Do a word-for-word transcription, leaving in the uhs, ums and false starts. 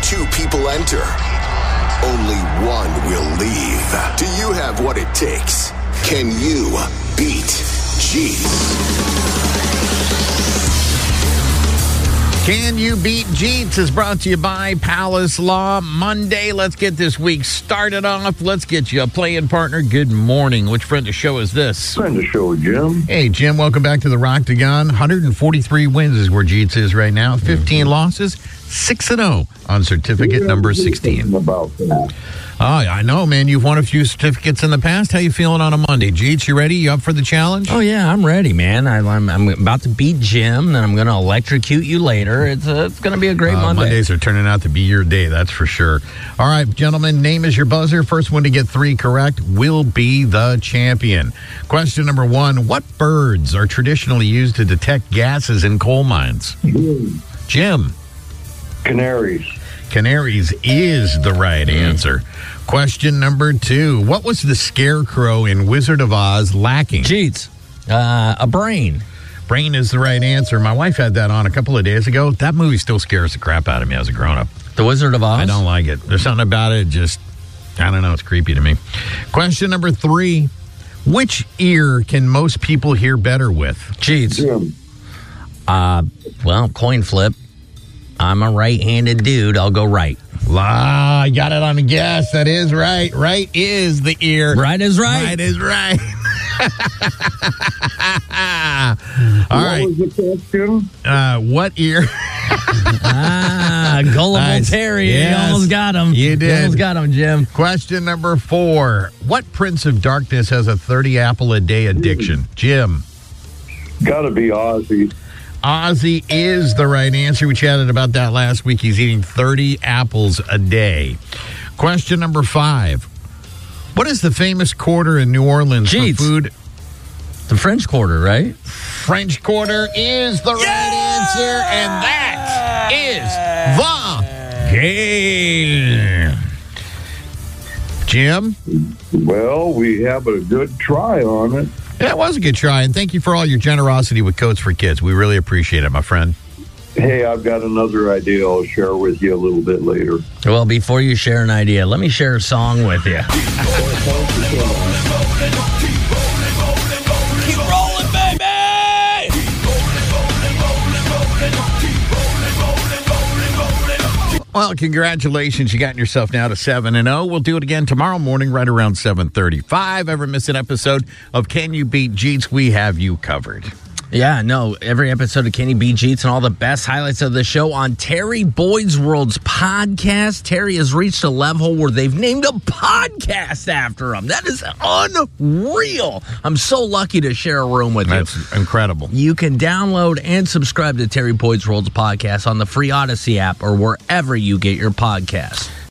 two people enter. Only one will leave. Do you have what it takes? Can you beat Jeets? Can You Beat Jeets is brought to you by Palace Law Monday. Let's get this week started off. Let's get you a playing partner. Good morning. Which friend of the show is this? Friend of the show, Jim. Hey, Jim, welcome back to the Roctagon. one hundred forty-three wins is where Jeets is right now. fifteen mm-hmm. losses, six and oh on certificate yeah, number sixteen. About that. Oh, I know, man. You've won a few certificates in the past. How you feeling on a Monday? Jeets, you ready? You up for the challenge? Oh, yeah, I'm ready, man. I, I'm, I'm about to beat Jim, and I'm going to electrocute you later. It's, uh, it's going to be a great uh, Monday. Mondays are turning out to be your day, that's for sure. All right, gentlemen, name is your buzzer. First one to get three correct will be the champion. Question number one, what birds are traditionally used to detect gases in coal mines? Jim. Jim. Canaries. Canaries is the right answer. Question number two. What was the scarecrow in Wizard of Oz lacking? Jeets. Uh, a brain. Brain is the right answer. My wife had that on a couple of days ago. That movie still scares the crap out of me as a grown-up. The Wizard of Oz? I don't like it. There's something about it just, I don't know, it's creepy to me. Question number three. Which ear can most people hear better with? Jeets. Jim. Uh, well, coin flip. I'm a right-handed dude. I'll go right. La, I got it on a guess. That is right. Right is the ear. Right is right. Right is right. All what right. was the question? Uh, what ear? ah, gullible Nice. Terry. Yes. You almost got him. You did. You almost got him, Jim. Question number four. What Prince of Darkness has a thirty apple a day addiction? Jim. Gotta be Ozzy. Ozzy is the right answer. We chatted about that last week. He's eating thirty apples a day. Question number five. What is the famous quarter in New Orleans Jeets. for food? The French Quarter, right? French Quarter is the right yeah! answer, and that is the game. Jim? Well, we have a good try on it. Yeah, it was a good try, and thank you for all your generosity with Coats for Kids. We really appreciate it, my friend. Hey, I've got another idea I'll share with you a little bit later. Well, before you share an idea, let me share a song with you. Keep rolling, baby! Well, congratulations. You got yourself now to seven and oh. We'll do it again tomorrow morning right around seven thirty-five. Ever miss an episode of Can You Beat Jeets? We have you covered. Yeah, no, every episode of Can You Beat Jeets and all the best highlights of the show on Terry Boyd's World's podcast. Terry has reached a level where they've named a podcast after him. That is unreal. I'm so lucky to share a room with That's you. That's incredible. You can download and subscribe to Terry Boyd's World's podcast on the free Odyssey app or wherever you get your podcasts.